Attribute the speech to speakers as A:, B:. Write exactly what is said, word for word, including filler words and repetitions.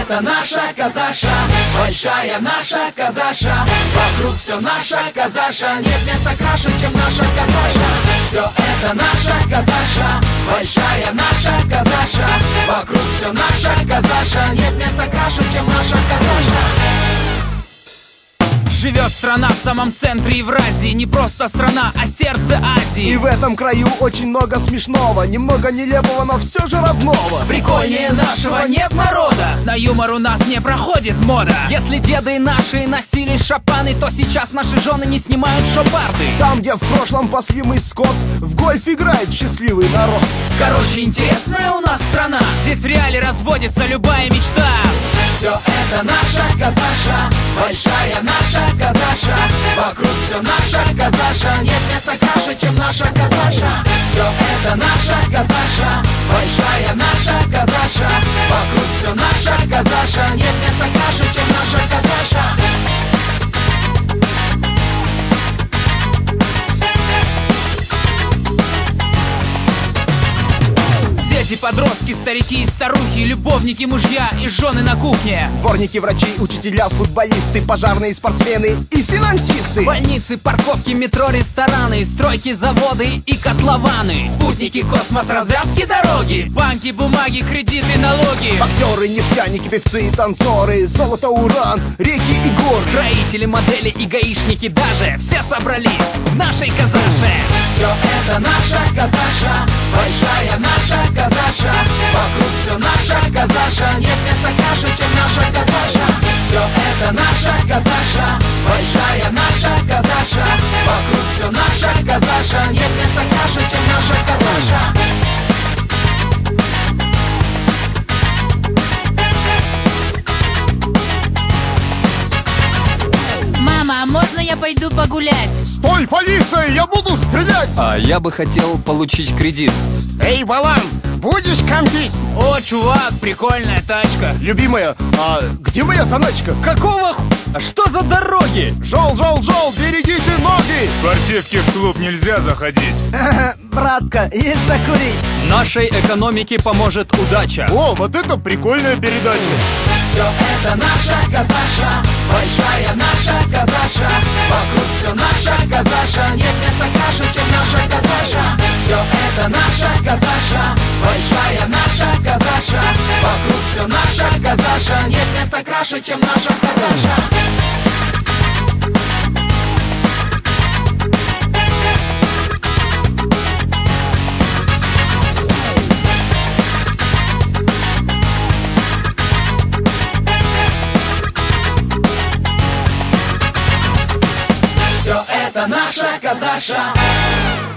A: это наша казаша, большая наша казаша. Вокруг все наша казаша, нет места краше, чем наша казаша. Все это наша казаша, большая наша казаша. Вокруг все наша казаша, нет места краше, чем наша казаша.
B: Живет страна в самом центре Евразии. Не просто страна, а сердце Азии.
C: И в этом краю очень много смешного, немного нелепого, но все же родного.
A: Прикольнее нашего нет народа.
B: На юмор у нас не проходит мода.
D: Если деды наши носили шапаны, то сейчас наши жены не снимают шабарды.
C: Там, где в прошлом паслимый скот, в гольф играет счастливый народ.
B: Короче, интересная у нас страна. Здесь в реале разводится любая мечта.
A: Все это наша казаша, большая наша казаша. Вокруг все наша казаша, нет места краше, чем наша казаша. Все это наша казаша, большая наша казаша. Вокруг все наша казаша, нет места краше, чем наша казаша.
B: Дети, подростки, старики и старухи, любовники, мужья и жены на кухне.
C: Дворники, врачи, учителя, футболисты, пожарные, спортсмены и финансисты.
D: Больницы, парковки, метро, рестораны, стройки, заводы и котлованы.
A: Спутники, космос, развязки, дороги.
B: Банки, бумаги, кредиты, налоги.
C: Боксеры, нефтяники, певцы и танцоры. Золото, уран, реки и горы.
D: Строители, модели и гаишники даже все собрались в нашей казаше.
A: Все это наша казаша, большая наша казаша. Вокруг все наша казаша, нет места краше, чем наша казаша. Все это наша казаша, большая наша казаша. Вокруг все наша казаша, нет места краше, чем наша казаша.
E: Мама, а можно я пойду погулять?
C: Стой, полиция, я буду стрелять!
D: А я бы хотел получить кредит.
C: Эй, Балан, будешь компить?
B: О, чувак, прикольная тачка.
C: Любимая, а где моя заначка?
D: Какого х... А что за дороги?
C: Жол, жол, жол, берегите ноги!
F: Спортивки в клуб нельзя заходить.
C: Братка, есть закурить?
D: Нашей экономике поможет удача.
C: О, вот это прикольная передача!
A: Все это наша казаша, большая наша казаша. Вокруг все наша казаша, нет места краше, чем наша казаша. Все это наша казаша, большая наша казаша. Вокруг все наша казаша, нет места краше, чем наша казаша. Все это наша казаша.